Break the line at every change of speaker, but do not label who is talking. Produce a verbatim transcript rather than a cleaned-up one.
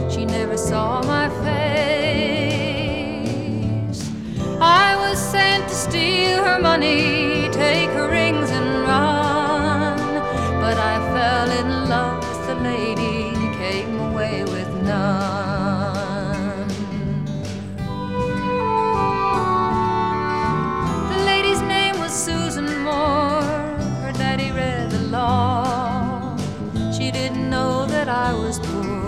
she never saw my face. I was sent to steal her money, take her rings and run, but I fell in love with the lady, came away with none.